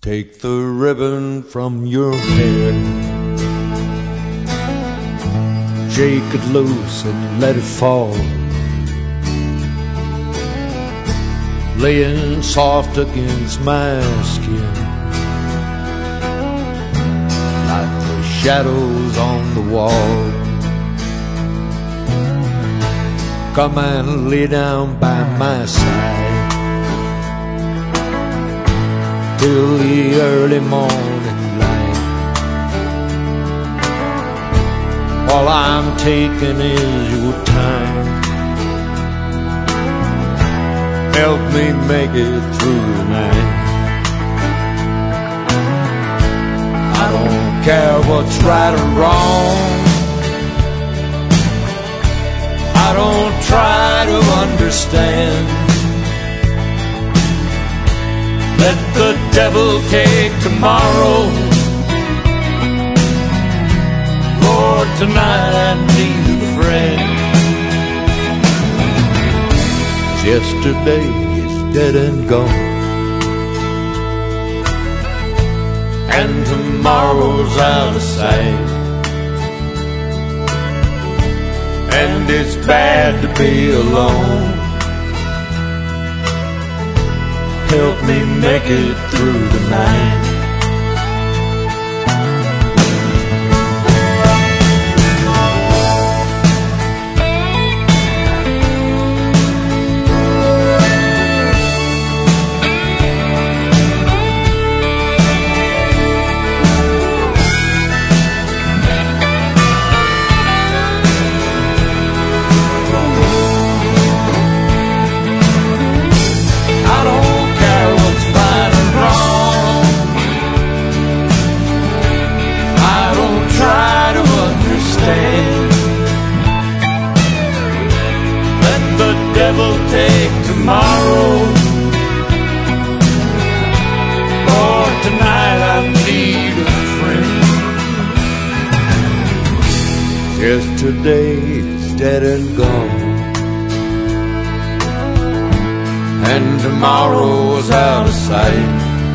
Take the ribbon from your hair, shake it loose and let it fall, laying soft against my skin like the shadows on the wall. Come and lay down by my side till the early morning light. All I'm taking is your time. Help me make it through the night. I don't care what's right or wrong. I don't try to understand. Let the devil take tomorrow. Lord, tonight I need a friend. Yesterday is dead and gone, and tomorrow's out of sight. And it's bad to be alone. Help me make it through the night. Devil take tomorrow. Lord, tonight I need a friend. Yesterday is dead and gone, and tomorrow's out of sight.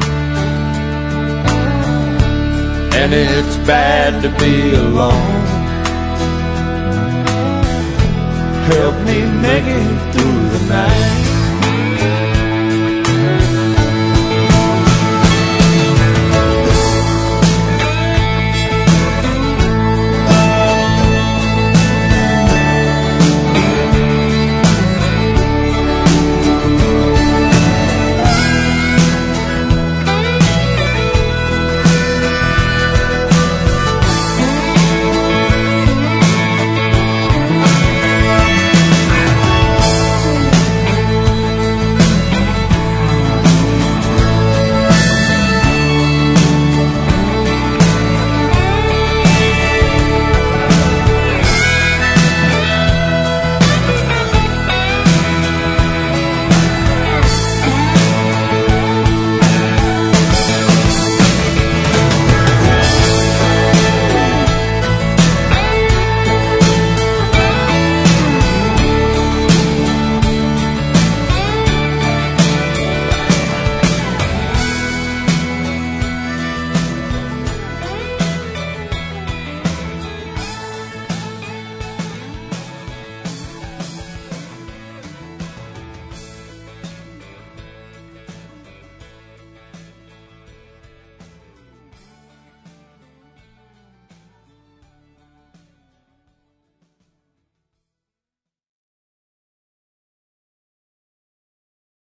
And it's bad to be alone. Help me make it through the night.